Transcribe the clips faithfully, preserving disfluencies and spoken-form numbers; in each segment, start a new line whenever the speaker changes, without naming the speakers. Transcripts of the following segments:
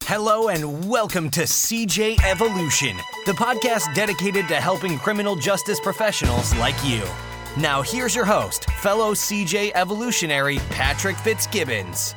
Hello and welcome to C J Evolution, the podcast dedicated to helping criminal justice professionals like you. Now here's your host, fellow C J Evolutionary Patrick Fitzgibbons.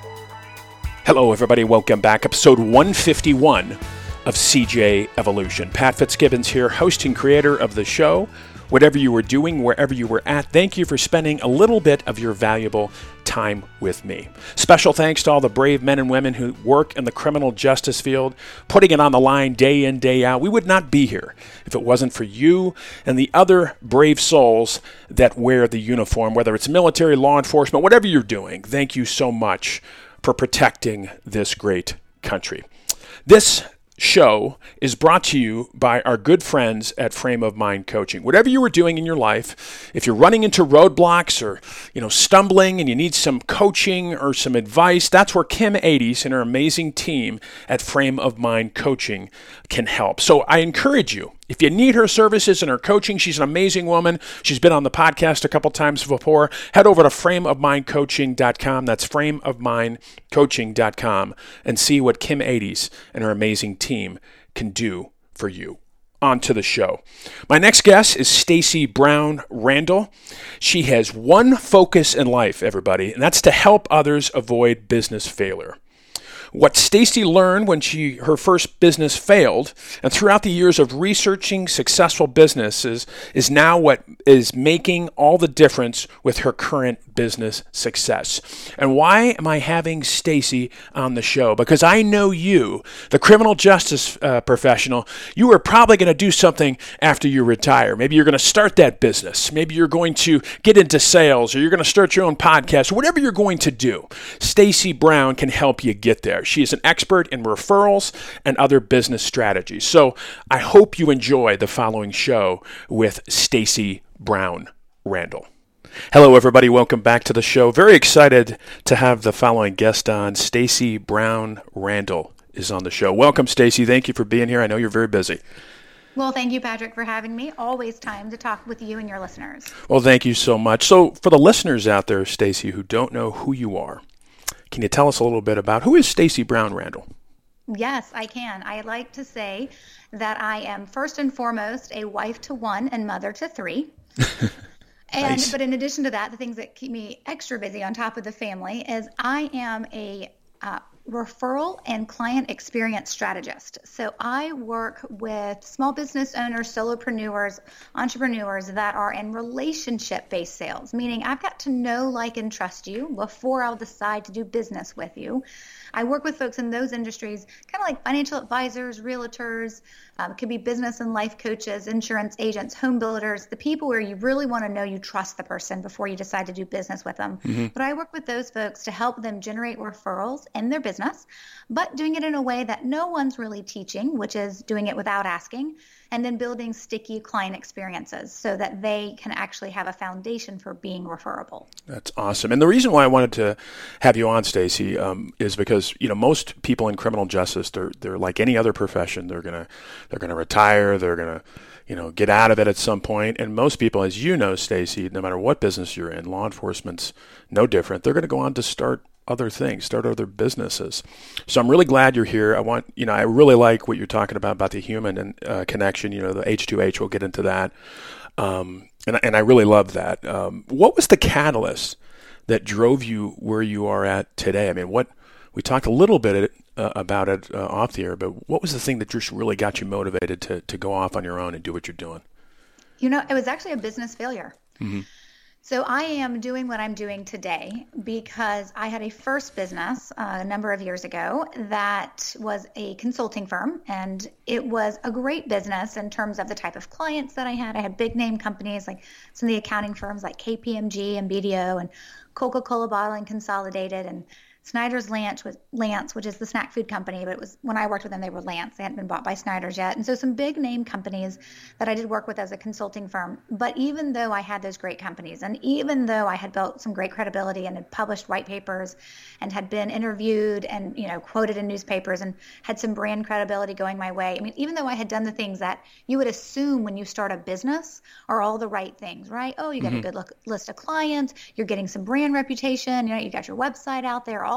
Hello everybody, welcome back. Episode one fifty-one of C J Evolution. Pat Fitzgibbons here, host and creator of the show. Whatever you were doing, wherever you were at, thank you for spending a little bit of your valuable time with me. Special thanks to all the brave men and women who work in the criminal justice field, putting it on the line day in, day out. We would not be here if it wasn't for you and the other brave souls that wear the uniform, whether it's military, law enforcement, whatever you're doing. Thank you so much for protecting this great country. This show is brought to you by our good friends at Frame of Mind Coaching. Whatever you are doing in your life, if you're running into roadblocks or, you know, stumbling and you need some coaching or some advice, that's where Kim Ades and her amazing team at Frame of Mind Coaching can help. So I encourage you, if you need her services and her coaching, she's an amazing woman. She's been on the podcast a couple times before. Head over to frame of mind coaching dot com. That's frame of mind coaching dot com and see what Kim Ades and her amazing team can do for you. On to the show. My next guest is Stacy Brown Randall. She has one focus in life, everybody, and that's to help others avoid business failure. What Stacy learned when she her first business failed, and throughout the years of researching successful businesses, is now what is making all the difference with her current business success. And why am I having Stacy on the show? Because I know you, the criminal justice uh, professional, you are probably going to do something after you retire. Maybe you're going to start that business. Maybe you're going to get into sales, or you're going to start your own podcast, or whatever you're going to do. Stacy Brown can help you get there. She is an expert in referrals and other business strategies. So I hope you enjoy the following show with Stacy Brown Randall. Hello, everybody. Welcome back to the show. Very excited to have the following guest on. Stacy Brown Randall is on the show. Welcome, Stacy. Thank you for being here. I know you're very busy.
Well, thank you, Patrick, for having me. Always time to talk with you and your listeners.
Well, thank you so much. So for the listeners out there, Stacy, who don't know who you are, can you tell us a little bit about who is Stacy Brown Randall?
Yes, I can. I like to say that I am first and foremost a wife to one and mother to three. And nice. But in addition to that, the things that keep me extra busy on top of the family is I am a uh, referral and client experience strategist. So I work with small business owners, solopreneurs, entrepreneurs that are in relationship-based sales, meaning I've got to know, like, and trust you before I'll decide to do business with you. I work with folks in those industries, kind of like financial advisors, realtors, um, it could be business and life coaches, insurance agents, home builders, the people where you really want to know you trust the person before you decide to do business with them. Mm-hmm. But I work with those folks to help them generate referrals in their business, but doing it in a way that no one's really teaching, which is doing it without asking, and then building sticky client experiences so that they can actually have a foundation for being referable.
That's awesome. And the reason why I wanted to have you on, Stacy, um, is because, you know, most people in criminal justice, they're they're like any other profession. They're gonna they're gonna retire. They're gonna, you know, get out of it at some point. And most people, as you know, Stacy, no matter what business you're in, law enforcement's no different. They're going to go on to start other things, start other businesses. So I'm really glad you're here. I want, you know, I really like what you're talking about, about the human and uh, connection, you know, the H two H, we'll get into that. Um, and, and I really love that. Um, what was the catalyst that drove you where you are at today? I mean, what, we talked a little bit uh, about it uh, off the air, but what was the thing that just really got you motivated to, to go off on your own and do what you're doing?
You know, it was actually a business failure. Mm-hmm. So I am doing what I'm doing today because I had a first business uh, a number of years ago that was a consulting firm, and it was a great business in terms of the type of clients that I had. I had big name companies like some of the accounting firms like K P M G and B D O and Coca-Cola Bottling Consolidated and Snyder's Lance, Lance, which is the snack food company, but it was when I worked with them, they were Lance. They hadn't been bought by Snyder's yet. And so some big name companies that I did work with as a consulting firm. But even though I had those great companies, and even though I had built some great credibility and had published white papers and had been interviewed and, you know, quoted in newspapers and had some brand credibility going my way, I mean, even though I had done the things that you would assume when you start a business are all the right things, right? Oh, you got mm-hmm. a good look, list of clients, you're getting some brand reputation, you know, you got your website out there, all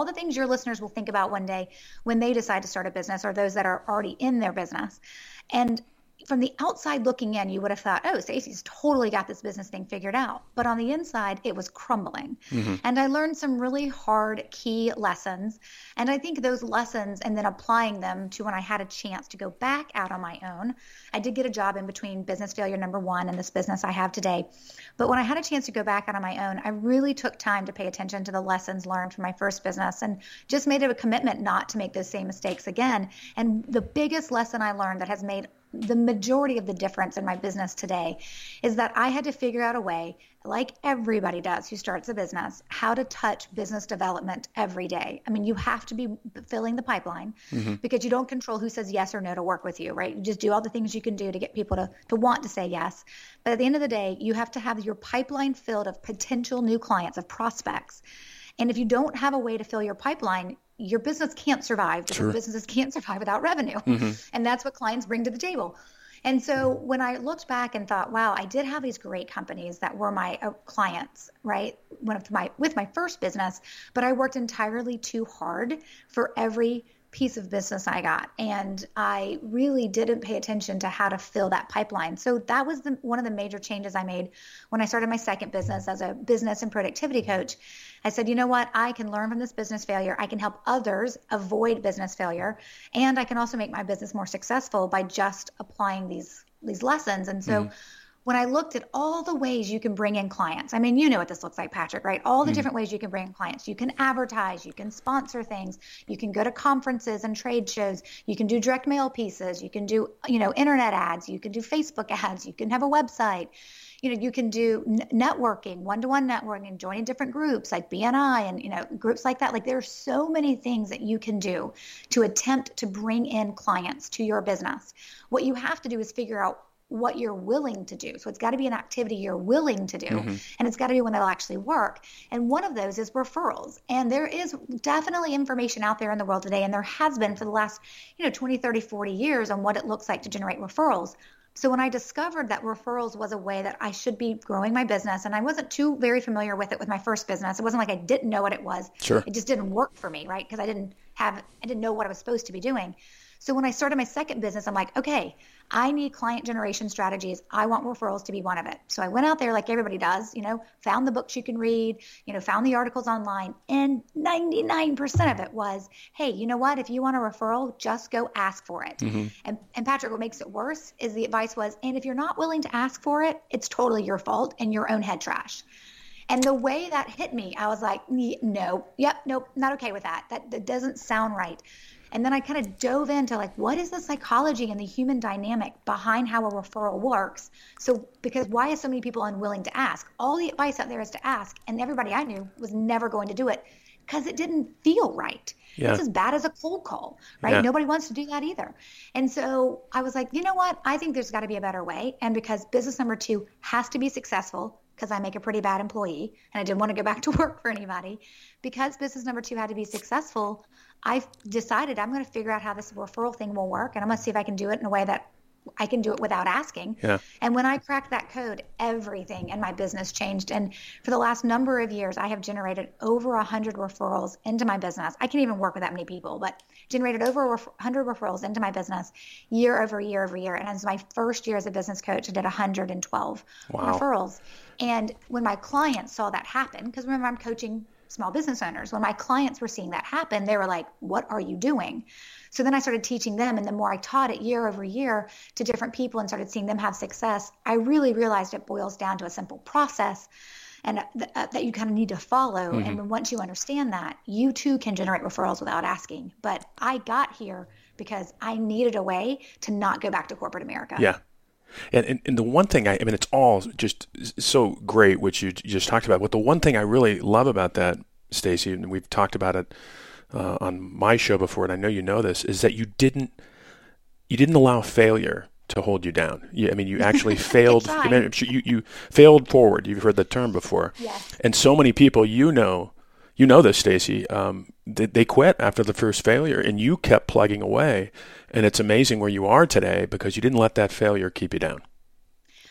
all the things your listeners will think about one day when they decide to start a business, or those that are already in their business. And from the outside looking in, you would have thought, oh, Stacey's totally got this business thing figured out. But on the inside, it was crumbling. Mm-hmm. And I learned some really hard key lessons. And I think those lessons, and then applying them to when I had a chance to go back out on my own. I did get a job in between business failure number one and this business I have today. But when I had a chance to go back out on my own, I really took time to pay attention to the lessons learned from my first business and just made it a commitment not to make those same mistakes again. And the biggest lesson I learned that has made the majority of the difference in my business today is that I had to figure out a way, like everybody does who starts a business, how to touch business development every day. I mean, you have to be filling the pipeline mm-hmm. because you don't control who says yes or no to work with you, right? You just do all the things you can do to get people to, to want to say yes. But at the end of the day, you have to have your pipeline filled of potential new clients, of prospects. And if you don't have a way to fill your pipeline, your business can't survive because sure. businesses can't survive without revenue. Mm-hmm. And that's what clients bring to the table. And so when I looked back and thought, wow, I did have these great companies that were my uh, clients, right? One of my, with my first business, but I worked entirely too hard for every piece of business I got. And I really didn't pay attention to how to fill that pipeline. So that was the, one of the major changes I made when I started my second business as a business and productivity coach. I said, you know what? I can learn from this business failure. I can help others avoid business failure. And I can also make my business more successful by just applying these, these lessons. And so mm-hmm. when I looked at all the ways you can bring in clients, I mean, you know what this looks like, Patrick, right? All the mm-hmm. different ways you can bring in clients. You can advertise, you can sponsor things, you can go to conferences and trade shows, you can do direct mail pieces, you can do, you know, internet ads, you can do Facebook ads, you can have a website. You know, you can do n- networking, one-to-one networking, joining different groups like B N I and, you know, groups like that. Like there are so many things that you can do to attempt to bring in clients to your business. What you have to do is figure out what you're willing to do. So it's got to be an activity you're willing to do, mm-hmm. and it's got to be one that'll actually work. And one of those is referrals. And there is definitely information out there in the world today, and there has been for the last, you know, twenty, thirty, forty years on what it looks like to generate referrals. So when I discovered that referrals was a way that I should be growing my business, and I wasn't too very familiar with it with my first business. It wasn't like I didn't know what it was.
Sure.
It just didn't work for me, right? Because I didn't have, I didn't know what I was supposed to be doing. So when I started my second business, I'm like, okay, I need client generation strategies. I want referrals to be one of it. So I went out there like everybody does, you know, found the books you can read, you know, found the articles online, and ninety-nine percent of it was, hey, you know what? If you want a referral, just go ask for it. Mm-hmm. And, and Patrick, what makes it worse is the advice was, and if you're not willing to ask for it, it's totally your fault and your own head trash. And the way that hit me, I was like, no, yep, nope, not okay with that. That, that doesn't sound right. And then I kind of dove into like, what is the psychology and the human dynamic behind how a referral works? So because why is so many people unwilling to ask? All the advice out there is to ask. And everybody I knew was never going to do it because it didn't feel right. Yeah. It's as bad as a cold call, right? Yeah. Nobody wants to do that either. And so I was like, you know what? I think there's got to be a better way. And because business number two has to be successful, because I make a pretty bad employee and I didn't want to go back to work for anybody, because business number two had to be successful, I've decided I'm going to figure out how this referral thing will work, and I'm going to see if I can do it in a way that I can do it without asking.
Yeah.
And when I cracked that code, everything in my business changed. And for the last number of years, I have generated over one hundred referrals into my business. I can't even work with that many people, but generated over one hundred referrals into my business year over year over year. And as my first year as a business coach, I did one hundred twelve wow. referrals. And when my clients saw that happen, because remember, I'm coaching small business owners. When my clients were seeing that happen, they were like, what are you doing? So then I started teaching them. And the more I taught it year over year to different people and started seeing them have success, I really realized it boils down to a simple process and th- uh, that you kind of need to follow. Mm-hmm. And when, once you understand that, you too can generate referrals without asking. But I got here because I needed a way to not go back to corporate America.
Yeah. And, and and the one thing, I, I mean, it's all just so great, which you just talked about. But the one thing I really love about that, Stacey, and we've talked about it uh, on my show before, and I know you know this, is that you didn't you didn't allow failure to hold you down. You, I mean, you actually failed. you you failed forward. You've heard the term before.
Yes.
And so many people, you know, you know this, Stacey. Um, they, they quit after the first failure, and you kept plugging away. And it's amazing where you are today because you didn't let that failure keep you down.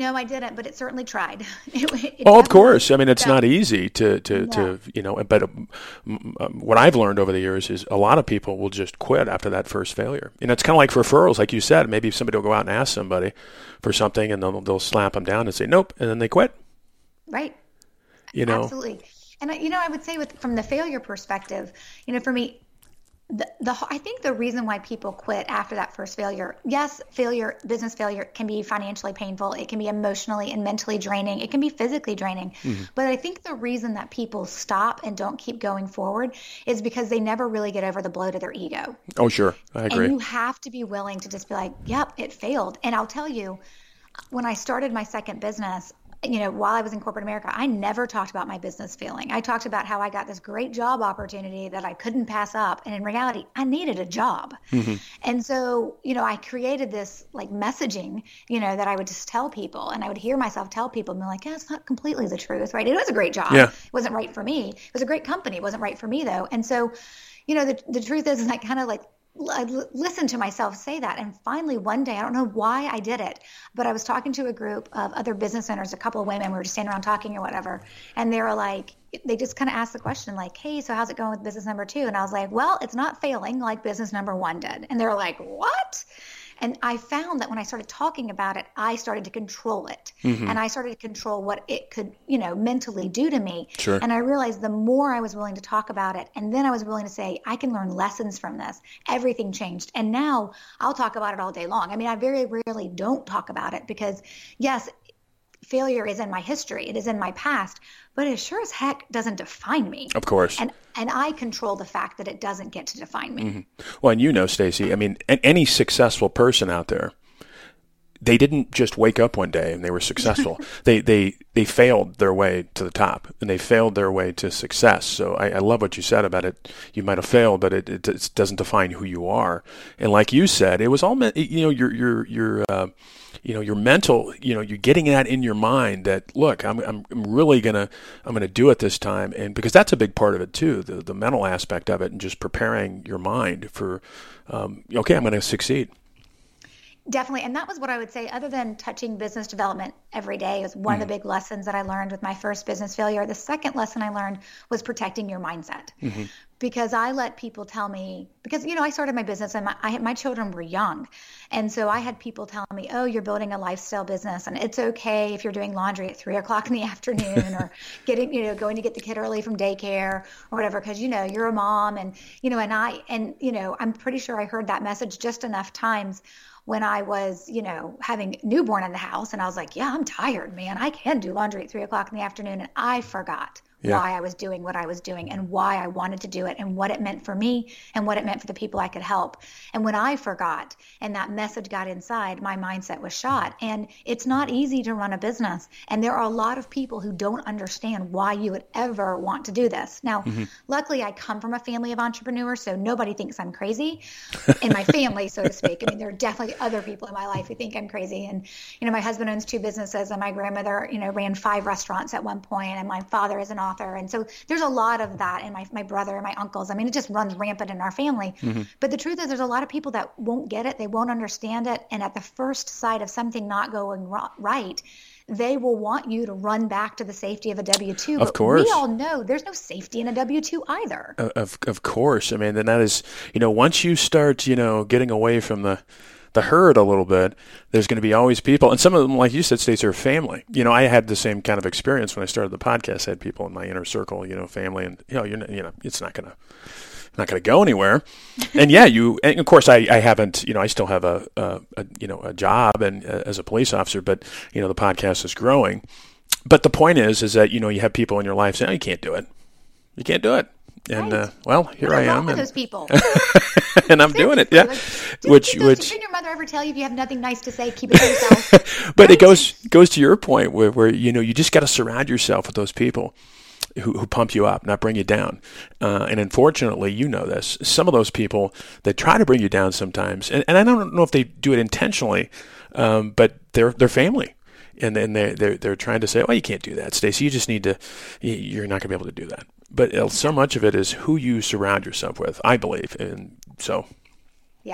No, I didn't, but it certainly tried. It, it
oh, of course. I mean, it's
yeah.
not easy to, to,
No.
to, you know, but um, what I've learned over the years is a lot of people will just quit after that first failure. You know, it's kind of like referrals, like you said. Maybe somebody will go out and ask somebody for something and they'll, they'll slap them down and say, nope, and then they quit.
Right.
You know?
Absolutely. And, you know, I would say with from the failure perspective, you know, for me, The, the I think the reason why people quit after that first failure, yes, failure, business failure can be financially painful. It can be emotionally and mentally draining. It can be physically draining. Mm-hmm. But I think the reason that people stop and don't keep going forward is because they never really get over the blow to their ego.
Oh, sure. I agree.
And you have to be willing to just be like, yep, it failed. And I'll tell you, when I started my second business, you know, while I was in corporate America, I never talked about my business failing. I talked about how I got this great job opportunity that I couldn't pass up. And in reality, I needed a job. Mm-hmm. And so, you know, I created this like messaging, you know, that I would just tell people, and I would hear myself tell people and be like, yeah, it's not completely the truth, right? It was a great job.
Yeah.
It wasn't right for me. It was a great company. It wasn't right for me though. And so, you know, the, the truth is, is I kind of like, I listened to myself say that. And finally, one day, I don't know why I did it, but I was talking to a group of other business owners, a couple of women, we were just standing around talking or whatever. And they were like, they just kind of asked the question like, hey, so how's it going with business number two? And I was like, well, it's not failing like business number one did. And they were like, what? And I found that when I started talking about it, I started to control it. Mm-hmm. And I started to control what it could, you know, mentally do to me.
Sure.
And I realized the more I was willing to talk about it, and then I was willing to say, I can learn lessons from this, everything changed. And now I'll talk about it all day long. I mean, I very rarely don't talk about it because, yes, failure is in my history. It is in my past, but it sure as heck doesn't define me.
Of course.
And and I control the fact that it doesn't get to define me.
Mm-hmm. Well, and you know, Stacey, I mean, any successful person out there, they didn't just wake up one day and they were successful. they they they failed their way to the top, and they failed their way to success. So I, I love what you said about it. You might have failed, but it, it, it doesn't define who you are. And like you said, it was all meant, you know, your your your uh, you know, your mental, you know, you're getting that in your mind that, look, I'm I'm really gonna I'm gonna do it this time, and because that's a big part of it too, the the mental aspect of it, and just preparing your mind for, um, okay, I'm gonna succeed.
Definitely. And that was what I would say, other than touching business development every day, was one mm-hmm. of the big lessons that I learned with my first business failure. The second lesson I learned was protecting your mindset. Mm-hmm. Because I let people tell me, because, you know, I started my business and my, I, my children were young. And so I had people tell me, oh, you're building a lifestyle business and it's okay if you're doing laundry at three o'clock in the afternoon or getting, you know, going to get the kid early from daycare or whatever, because, you know, you're a mom. And, you know, and I, and, you know, I'm pretty sure I heard that message just enough times when I was, you know, having newborn in the house, and I was like, yeah, I'm tired, man. I can do laundry at three o'clock in the afternoon. And I forgot yeah. why I was doing what I was doing and why I wanted to do it and what it meant for me and what it meant for the people I could help. And when I forgot and that message got inside, my mindset was shot. And it's not easy to run a business. And there are a lot of people who don't understand why you would ever want to do this. Now, mm-hmm. luckily, I come from a family of entrepreneurs, so nobody thinks I'm crazy in my family, so to speak. I mean, there are definitely other people in my life who think I'm crazy. And, you know, my husband owns two businesses, and my grandmother, you know, ran five restaurants at one point, and my father is an author. And so there's a lot of that, and my, my brother and my uncles. I mean, it just runs rampant in our family. Mm-hmm. But the truth is, there's a lot of people that won't get it. They won't understand it. And at the first sight of something not going right, they will want you to run back to the safety of a W two.
Of course.
We all know there's no safety in a W two either.
Of of course. I mean, then that is, you know, once you start, you know, getting away from the the herd a little bit, there's going to be always people, and some of them, like you said, Stacey, are family. You know, I had the same kind of experience when I started the podcast. I had people in my inner circle, you know, family, and you know, you're not, you know, it's not going to, not going to go anywhere. And yeah, you, and of course, I, I haven't, you know, I still have a, a, a you know, a job and uh, as a police officer, but you know, the podcast is growing. But the point is, is that you know, you have people in your life saying, "Oh, you can't do it. You can't do it." And
right.
uh, well, here
what
I
is
am.
wrong with
and,
those people?
and I'm doing it, yeah.
Like,
which,
those,
which.
Didn't your mother ever tell you if you have nothing nice to say, keep it to yourself?
But right? It goes goes to your point where, where you know you just got to surround yourself with those people who, who pump you up, not bring you down. Uh, and unfortunately, you know this. Some of those people that try to bring you down sometimes, and, and I don't know if they do it intentionally, um, but they're they're family. And then they're, they're, they're trying to say, oh, you can't do that, Stacey. You just need to, you're not going to be able to do that. But so much of it is who you surround yourself with, I believe. And so.
Yes,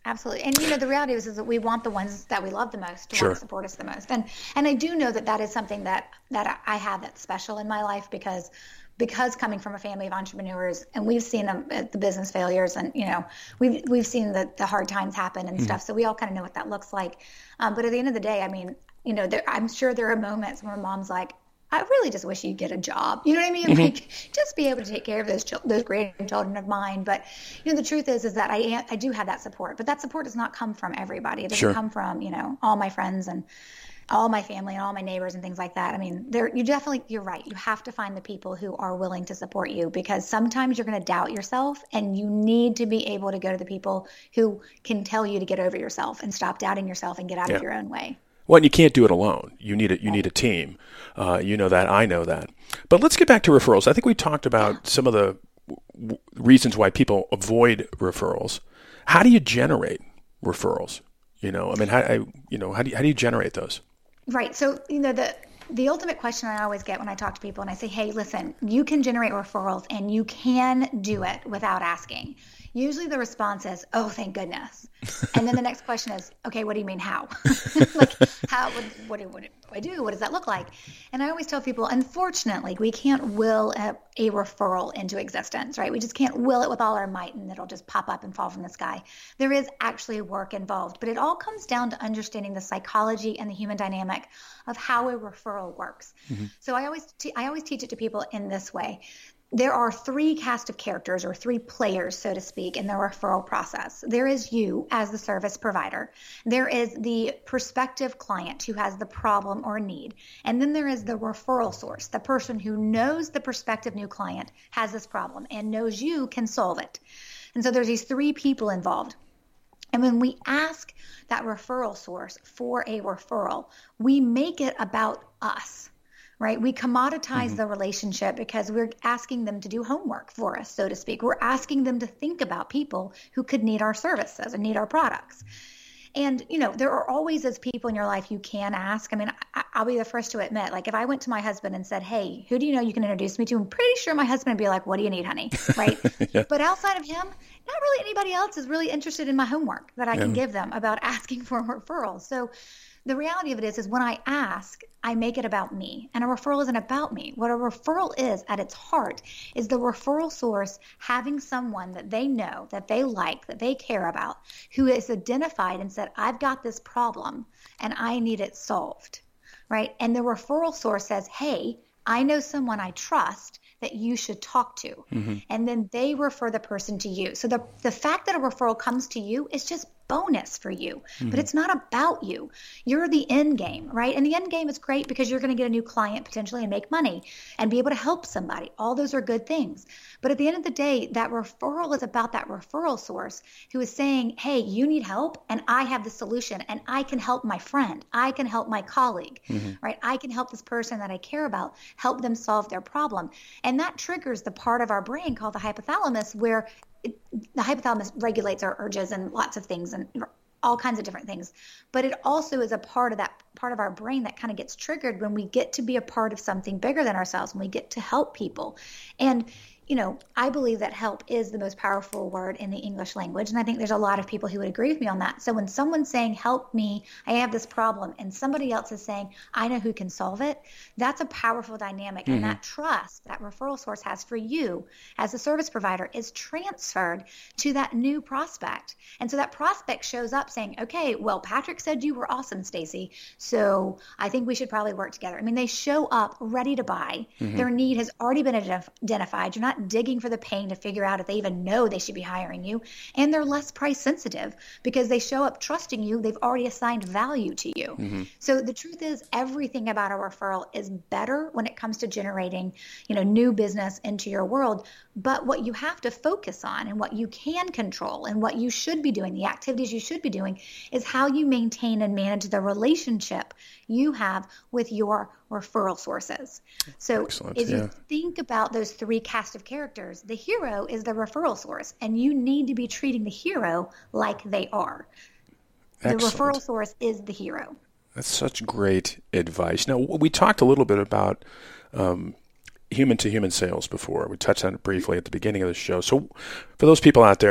Absolutely. And, you know, the reality is, is that we want the ones that we love the most to
Sure.
want to support us the most. And and I do know that that is something that, that I have that's special in my life because because coming from a family of entrepreneurs, and we've seen them, uh, the business failures, and, you know, we've, we've seen the, the hard times happen and mm-hmm. stuff. So we all kind of know what that looks like. Um, but at the end of the day, I mean, you know, there, I'm sure there are moments where mom's like, I really just wish you'd get a job. You know what I mean? Mm-hmm. Like, just be able to take care of those ch- those grandchildren of mine. But, you know, the truth is, is that I am, I do have that support, but that support does not come from everybody. It doesn't
Sure.
come from, you know, all my friends and all my family and all my neighbors and things like that. I mean, there, you definitely, you're right. You have to find the people who are willing to support you, because sometimes you're going to doubt yourself, and you need to be able to go to the people who can tell you to get over yourself and stop doubting yourself and get out
yeah.
of your own way.
Well, and you can't do it alone. You need a, you need a team. Uh, you know that. I know that. But let's get back to referrals. I think we talked about some of the w- reasons why people avoid referrals. How do you generate referrals? You know, I mean, how, I, you know, how do you, how do you generate those?
Right. So, you know, the the ultimate question I always get when I talk to people and I say, hey, listen, you can generate referrals and you can do it without asking. Usually the response is, oh, thank goodness. And then the next question is, okay, what do you mean how? Like, how, what, what, do, what do I do? What does that look like? And I always tell people, unfortunately, we can't will a, a referral into existence, right? We just can't will it with all our might and it'll just pop up and fall from the sky. There is actually work involved, but it all comes down to understanding the psychology and the human dynamic of how a referral works. Mm-hmm. So I always, te- I always teach it to people in this way. There are three cast of characters, or three players, so to speak, in the referral process. There is you as the service provider. There is the prospective client who has the problem or need. And then there is the referral source, the person who knows the prospective new client has this problem and knows you can solve it. And so there's these three people involved. And when we ask that referral source for a referral, we make it about us. Right? We commoditize mm-hmm. the relationship because we're asking them to do homework for us, so to speak. We're asking them to think about people who could need our services and need our products. And, you know, there are always those people in your life you can ask. I mean, I, I'll be the first to admit, like, if I went to my husband and said, hey, who do you know you can introduce me to? I'm pretty sure my husband would be like, what do you need, honey? Right? yeah. But outside of him, not really anybody else is really interested in my homework that I yeah. can give them about asking for a referral. So the reality of it is, is when I ask, I make it about me. And a referral isn't about me. What a referral is at its heart is the referral source having someone that they know, that they like, that they care about, who is identified and said, I've got this problem and I need it solved, right? And the referral source says, hey, I know someone I trust that you should talk to. Mm-hmm. And then they refer the person to you. So the, the fact that a referral comes to you is just bonus for you, mm-hmm. but it's not about you. You're the end game, right? And the end game is great because you're going to get a new client potentially and make money and be able to help somebody. All those are good things. But at the end of the day, that referral is about that referral source who is saying, hey, you need help and I have the solution and I can help my friend. I can help my colleague, mm-hmm. right? I can help this person that I care about, help them solve their problem. And that triggers the part of our brain called the hypothalamus, where It, the hypothalamus regulates our urges and lots of things and all kinds of different things. But it also is a part of that part of our brain that kind of gets triggered when we get to be a part of something bigger than ourselves, when we get to help people. And, you know, I believe that help is the most powerful word in the English language. And I think there's a lot of people who would agree with me on that. So when someone's saying, help me, I have this problem, and somebody else is saying, I know who can solve it, that's a powerful dynamic. Mm-hmm. And that trust that referral source has for you as a service provider is transferred to that new prospect. And so that prospect shows up saying, okay, well, Patrick said you were awesome, Stacy, so I think we should probably work together. I mean, they show up ready to buy. Mm-hmm. Their need has already been identif- identified. You're not digging for the pain to figure out if they even know they should be hiring you, and they're less price sensitive because they show up trusting you. They've already assigned value to you. Mm-hmm. So the truth is, everything about a referral is better when it comes to generating, you know, new business into your world. But what you have to focus on and what you can control and what you should be doing, the activities you should be doing, is how you maintain and manage the relationship you have with your referral sources. So
Excellent,
if
yeah.
you think about those three cast of characters, the hero is the referral source, and you need to be treating the hero like they are. Excellent. The referral source is the hero.
That's such great advice. Now, we talked a little bit about um, human-to-human sales before. We touched on it briefly at the beginning of the show. So for those people out there,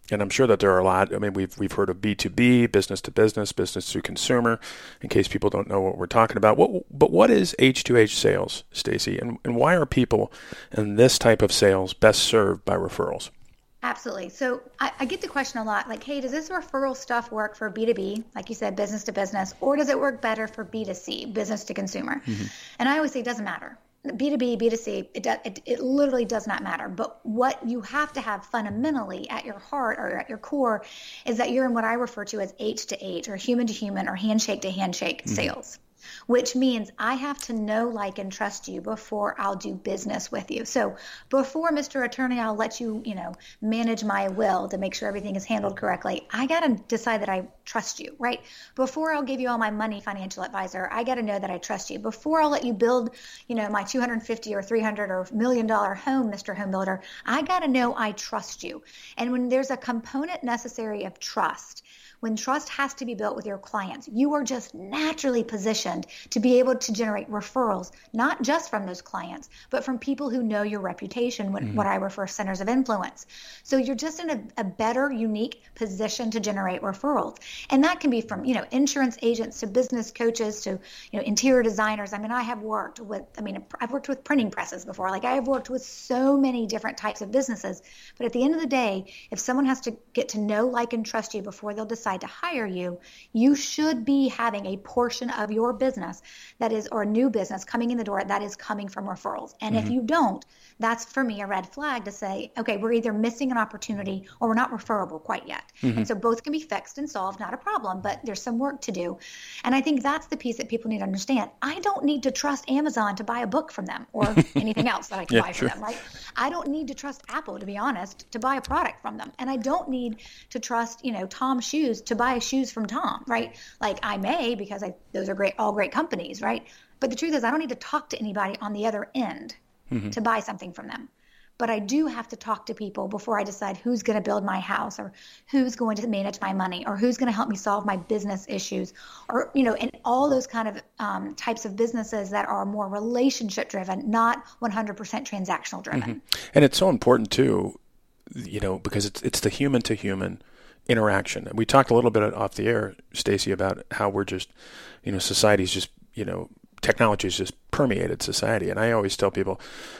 And I'm sure that there are a lot. I mean, we've we've heard of B two B, business to business, business to consumer. In case people don't know what we're talking about, what but what is H two H sales, Stacey, and and why are people in this type of sales best served by referrals?
Absolutely. So I, I get the question a lot, like, hey, does this referral stuff work for B two B, like you said, business to business, or does it work better for B two C, business to consumer? Mm-hmm. And I always say it doesn't matter. B two B, B two C, it, does, it, it literally does not matter. But what you have to have fundamentally at your heart or at your core is that you're in what I refer to as H to H, or human to human, or handshake to handshake mm-hmm. sales, which means I have to know, like, and trust you before I'll do business with you. So before, Mister Attorney, I'll let you, you know, manage my will to make sure everything is handled correctly, I got to decide that I trust you, right? Before I'll give you all my money, financial advisor, I got to know that I trust you. Before I'll let you build, you know, my two hundred fifty or three hundred or million dollar home, Mister Home Builder, I got to know I trust you. And when there's a component necessary of trust, when trust has to be built with your clients, you are just naturally positioned to be able to generate referrals, not just from those clients, but from people who know your reputation, what, mm-hmm. what I refer centers of influence. So you're just in a, a better, unique position to generate referrals. And that can be from, you know, insurance agents to business coaches to, you know, interior designers. I mean, I have worked with, I mean, I've worked with printing presses before. Like, I have worked with so many different types of businesses. But at the end of the day, if someone has to get to know, like, and trust you before they'll decide to hire you, you should be having a portion of your business that is, or a new business coming in the door that is coming from referrals. And mm-hmm. if you don't, that's for me a red flag to say, okay, we're either missing an opportunity or we're not referable quite yet. Mm-hmm. And so both can be fixed and solved, not a problem, but there's some work to do. And I think that's the piece that people need to understand. I don't need to trust Amazon to buy a book from them or anything else that I can yeah, buy sure. from them, right? I don't need to trust Apple, to be honest, to buy a product from them. And I don't need to trust, you know, Tom Shoes to buy shoes from Tom, right? Like, I may, because I, those are great, all great companies, right? But the truth is, I don't need to talk to anybody on the other end mm-hmm. to buy something from them. But I do have to talk to people before I decide who's going to build my house, or who's going to manage my money, or who's going to help me solve my business issues, or, you know, and all those kind of um, types of businesses that are more relationship driven, not one hundred percent transactional driven.
Mm-hmm. And it's so important too, you know, because it's it's the human to human interaction. We talked a little bit off the air, Stacey, about how we're just, you know, society's just, you know, technology has just permeated society. And I always tell people,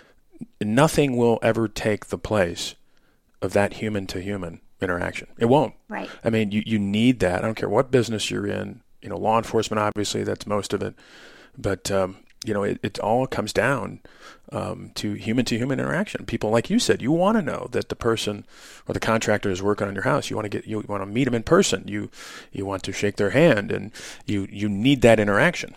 nothing will ever take the place of that human to human interaction. It won't.
Right.
I mean, you, you need that. I don't care what business you're in, you know, law enforcement, obviously, that's most of it. But, um, you know, it, it all comes down um, to human-to-human interaction. People, like you said, you want to know that the person or the contractor is working on your house. You want to get, you want to meet them in person. You you want to shake their hand, and you you need that interaction.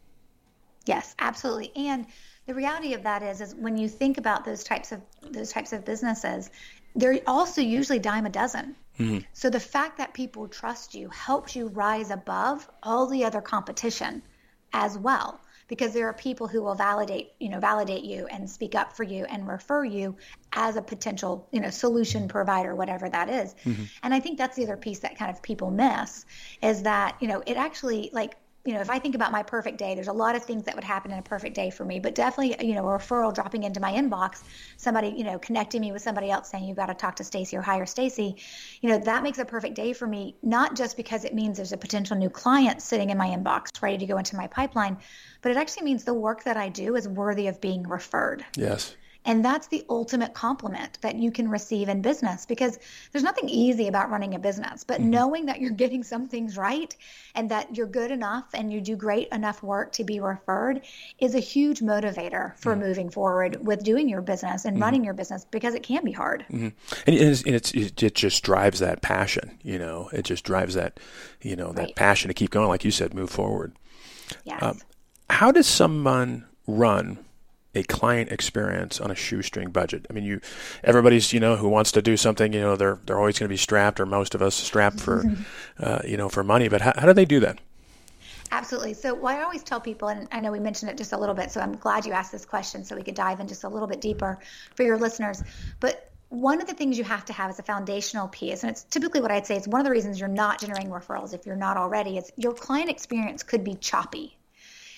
Yes, absolutely. And the reality of that is, is when you think about those types of those types of businesses, they're also usually dime a dozen. Mm-hmm. So the fact that people trust you helps you rise above all the other competition as well. Because there are people who will validate, you know, validate you and speak up for you and refer you as a potential, you know, solution provider, whatever that is. Mm-hmm. And I think that's the other piece that kind of people miss is that, you know, it actually, like, you know, if I think about my perfect day, there's a lot of things that would happen in a perfect day for me, but definitely, you know, a referral dropping into my inbox, somebody, you know, connecting me with somebody else saying, you've got to talk to Stacey or hire Stacey, you know, that makes a perfect day for me, not just because it means there's a potential new client sitting in my inbox ready to go into my pipeline, but it actually means the work that I do is worthy of being referred.
Yes.
And that's the ultimate compliment that you can receive in business, because there's nothing easy about running a business, but mm-hmm. knowing that you're getting some things right and that you're good enough and you do great enough work to be referred is a huge motivator for mm-hmm. moving forward with doing your business and mm-hmm. running your business, because it can be hard.
Mm-hmm. And, it's, and it's, it just drives that passion, you know, it just drives that, you know, that right. passion to keep going, like you said, move forward.
Yes.
Um, how does someone run a client experience on a shoestring budget? I mean, you, everybody's, you know, who wants to do something, you know, they're they're always going to be strapped, or most of us strapped for, uh, you know, for money. But how, how do they do that?
Absolutely. So what I always tell people, and I know we mentioned it just a little bit, so I'm glad you asked this question so we could dive in just a little bit deeper for your listeners. But one of the things you have to have as a foundational piece, and it's typically what I'd say, it's one of the reasons you're not generating referrals if you're not already, is your client experience could be choppy.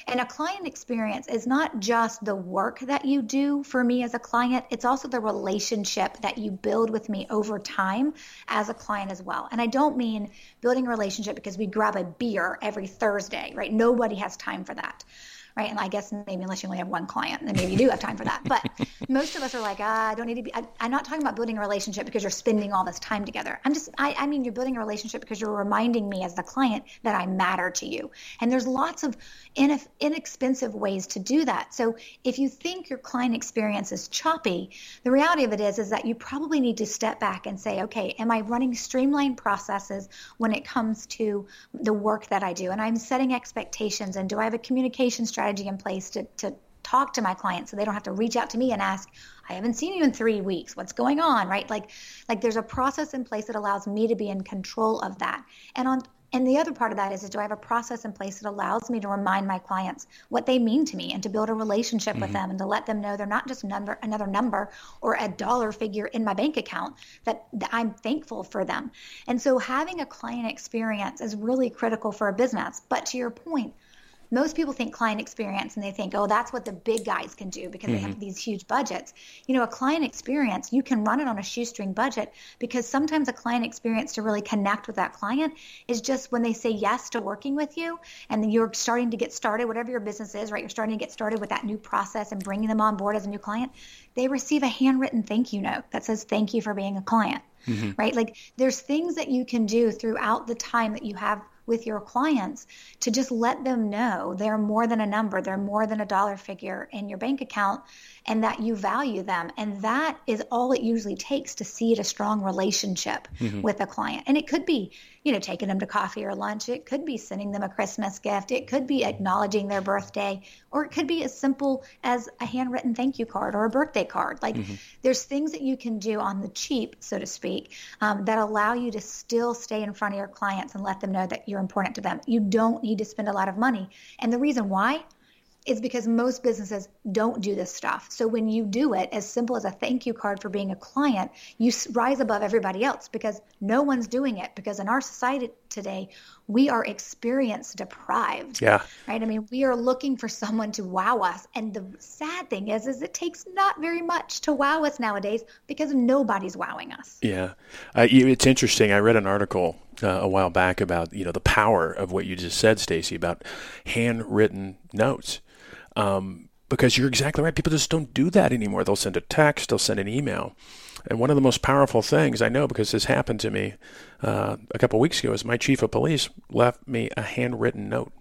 And a client experience is not just the work that you do for me as a client, it's also the relationship that you build with me over time as a client as well. And I don't mean building a relationship because we grab a beer every Thursday, right? Nobody has time for that. Right. And I guess maybe unless you only have one client, then maybe you do have time for that. But most of us are like, ah, I don't need to be, I, I'm not talking about building a relationship because you're spending all this time together. I'm just, I, I mean, you're building a relationship because you're reminding me as the client that I matter to you. And there's lots of ineff- inexpensive ways to do that. So if you think your client experience is choppy, the reality of it is, is that you probably need to step back and say, okay, am I running streamlined processes when it comes to the work that I do? And I'm setting expectations, and do I have a communication strategy in place to, to talk to my clients so they don't have to reach out to me and ask, I haven't seen you in three weeks. What's going on? Right? Like, like there's a process in place that allows me to be in control of that. And on, and the other part of that is, is do I have a process in place that allows me to remind my clients what they mean to me and to build a relationship mm-hmm. with them and to let them know they're not just number, another number or a dollar figure in my bank account, that, that I'm thankful for them. And so having a client experience is really critical for a business. But to your point, most people think client experience and they think, oh, that's what the big guys can do because mm-hmm. they have these huge budgets. You know, a client experience, you can run it on a shoestring budget, because sometimes a client experience to really connect with that client is just when they say yes to working with you and you're starting to get started, whatever your business is, right? You're starting to get started with that new process and bringing them on board as a new client. They receive a handwritten thank you note that says, thank you for being a client, mm-hmm. right? Like there's things that you can do throughout the time that you have with your clients to just let them know they're more than a number, they're more than a dollar figure in your bank account, and that you value them. And that is all it usually takes to seed a strong relationship mm-hmm. with a client. And it could be, you know, taking them to coffee or lunch. It could be sending them a Christmas gift. It could be acknowledging their birthday, or it could be as simple as a handwritten thank you card or a birthday card. Like mm-hmm. there's things that you can do on the cheap, so to speak, um, that allow you to still stay in front of your clients and let them know that you're important to them. You don't need to spend a lot of money. And the reason why is because most businesses don't do this stuff. So when you do it, as simple as a thank you card for being a client, you rise above everybody else because no one's doing it. Because in our society today, we are experience deprived.
Yeah.
Right. I mean, we are looking for someone to wow us. And the sad thing is, is it takes not very much to wow us nowadays because nobody's wowing us.
Yeah. Uh, it's interesting. I read an article uh, a while back about, you know, the power of what you just said, Stacey, about handwritten notes. Um, because you're exactly right. People just don't do that anymore. They'll send a text, they'll send an email. And one of the most powerful things I know, because this happened to me uh, a couple of weeks ago, is my chief of police left me a handwritten note.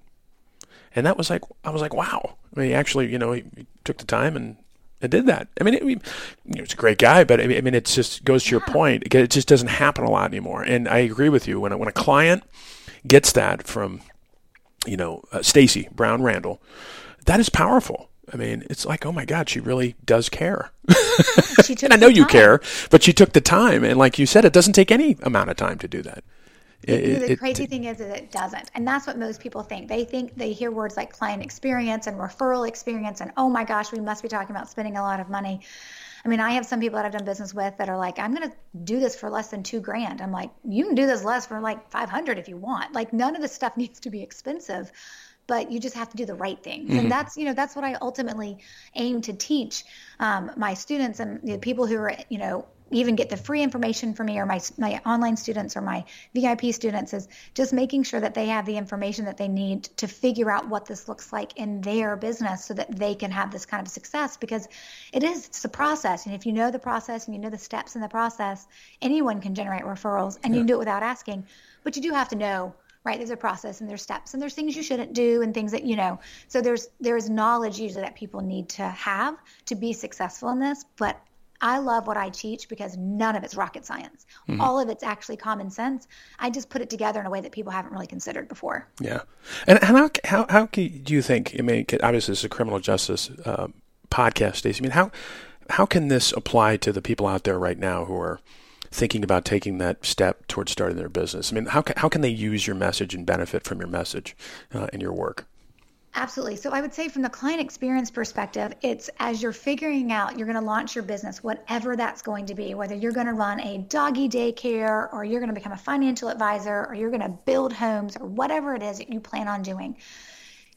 And that was like, I was like, wow. I mean, he actually, you know, he, he took the time and, and did that. I mean, it, he, he was a great guy, but I mean, I mean, it just goes to your point. It just doesn't happen a lot anymore. And I agree with you. When, when a client gets that from, you know, uh, Stacey Brown Randall, that is powerful. I mean, it's like, oh my God, she really does care.
She took
and I know you
time.
care, but she took the time. And like you said, it doesn't take any amount of time to do that.
It, the crazy it, thing is that it doesn't. And that's what most people think. They think they hear words like client experience and referral experience and, oh my gosh, we must be talking about spending a lot of money. I mean, I have some people that I've done business with that are like, I'm going to do this for less than two grand. I'm like, you can do this less for like five hundred if you want. Like none of this stuff needs to be expensive, but you just have to do the right things. Mm-hmm. And that's, you know, that's what I ultimately aim to teach um, my students and the people who are, you know, even get the free information from me, or my my online students or my V I P students, is just making sure that they have the information that they need to figure out what this looks like in their business so that they can have this kind of success, because it is, it's a process. And if you know the process and you know the steps in the process, anyone can generate referrals and yeah. you can do it without asking, but you do have to know, right? There's a process and there's steps and there's things you shouldn't do and things that, you know, so there's, there's knowledge usually that people need to have to be successful in this. But I love what I teach because none of it's rocket science. Mm-hmm. All of it's actually common sense. I just put it together in a way that people haven't really considered before.
Yeah. And how how how can, do you think, I mean, obviously this is a criminal justice uh, podcast, Stacey. I mean, how how can this apply to the people out there right now who are thinking about taking that step towards starting their business? I mean, how can, how can they use your message and benefit from your message uh, in your work?
Absolutely. So I would say from the client experience perspective, it's as you're figuring out, you're going to launch your business, whatever that's going to be, whether you're going to run a doggy daycare or you're going to become a financial advisor or you're going to build homes or whatever it is that you plan on doing.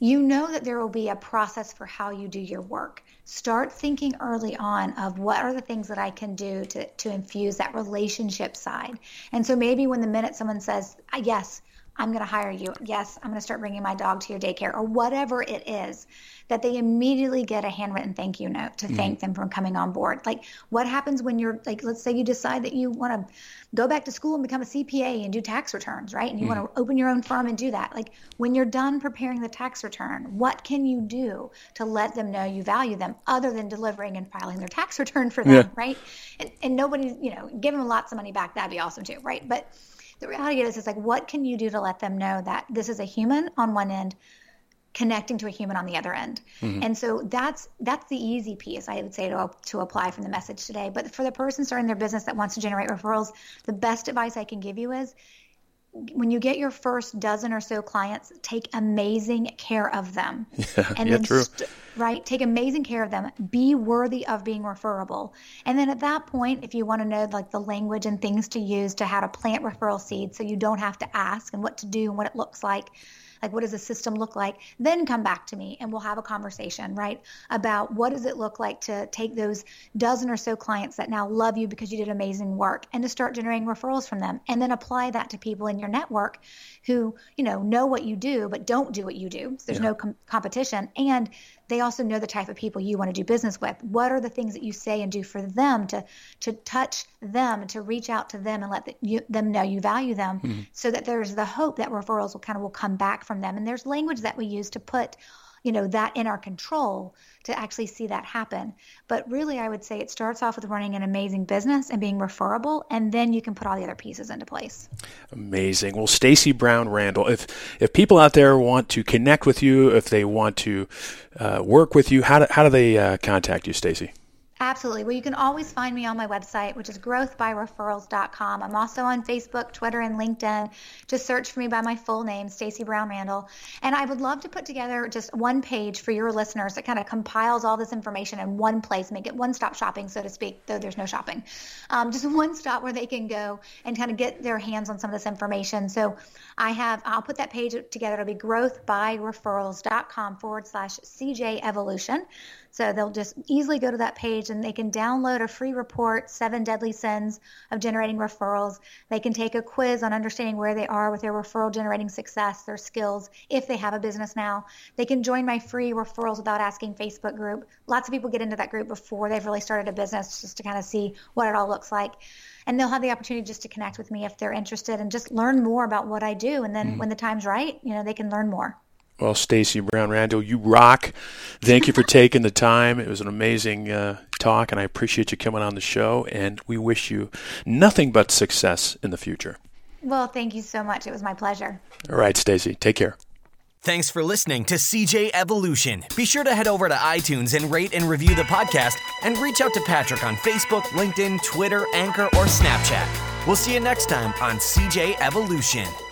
you know that there will be a process for how you do your work. Start thinking early on of what are the things that I can do to, to infuse that relationship side. And so maybe when the minute someone says, yes, I'm going to hire you, yes, I'm going to start bringing my dog to your daycare, or whatever it is, that they immediately get a handwritten thank you note to mm-hmm. thank them for coming on board. Like, what happens when you're, like, let's say you decide that you want to go back to school and become a C P A and do tax returns, right? And you mm-hmm. want to open your own firm and do that. Like, when you're done preparing the tax return, what can you do to let them know you value them other than delivering and filing their tax return for them, yeah. right? And, and nobody, you know, give them lots of money back. That'd be awesome too, right? But the reality is, it's like, what can you do to let them know that this is a human on one end connecting to a human on the other end? Mm-hmm. And so that's that's the easy piece, I would say, to, to apply from the message today. But for the person starting their business that wants to generate referrals, the best advice I can give you is, when you get your first dozen or so clients, take amazing care of them.
Yeah,
and
yeah,
then
true.
St- right? Take amazing care of them. Be worthy of being referable. And then at that point, if you want to know, like, the language and things to use to how to plant referral seeds so you don't have to ask, and what to do and what it looks like, like, what does the system look like? Then come back to me and we'll have a conversation, right, about what does it look like to take those dozen or so clients that now love you because you did amazing work, and to start generating referrals from them, and then apply that to people in your network who, you know, know what you do but don't do what you do. So there's yeah. no com- competition, and they also know the type of people you want to do business with. What are the things that you say and do for them to to touch them, to reach out to them and let the, you, them know you value them, mm-hmm. so that there's the hope that referrals will kind of will come back from them. And there's language that we use to put, you know, that in our control to actually see that happen. But really, I would say it starts off with running an amazing business and being referable, and then you can put all the other pieces into place.
Amazing. Well, Stacey Brown Randall, if if people out there want to connect with you, if they want to uh, work with you, how do, how do they uh, contact you, Stacey?
Absolutely. Well, you can always find me on my website, which is growth by referrals dot com. I'm also on Facebook, Twitter, and LinkedIn. Just search for me by my full name, Stacey Brown Randall. And I would love to put together just one page for your listeners that kind of compiles all this information in one place, make it one-stop shopping, so to speak, though there's no shopping. Um, just one stop where they can go and kind of get their hands on some of this information. So I have, I'll put that page together. It'll be growth by referrals dot com forward slash C J Evolution. So they'll just easily go to that page and they can download a free report, Seven Deadly Sins of Generating Referrals. They can take a quiz on understanding where they are with their referral generating success, their skills, if they have a business now. They can join my free Referrals Without Asking Facebook group. Lots of people get into that group before they've really started a business, just to kind of see what it all looks like. And they'll have the opportunity just to connect with me if they're interested and just learn more about what I do. And then mm. when the time's right, you know, they can learn more.
Well, Stacey Brown Randall, you rock. Thank you for taking the time. It was an amazing uh, talk, and I appreciate you coming on the show, and we wish you nothing but success in the future.
Well, thank you so much. It was my pleasure.
All right, Stacey, take care.
Thanks for listening to C J Evolution. Be sure to head over to iTunes and rate and review the podcast, and reach out to Patrick on Facebook, LinkedIn, Twitter, Anchor, or Snapchat. We'll see you next time on C J Evolution.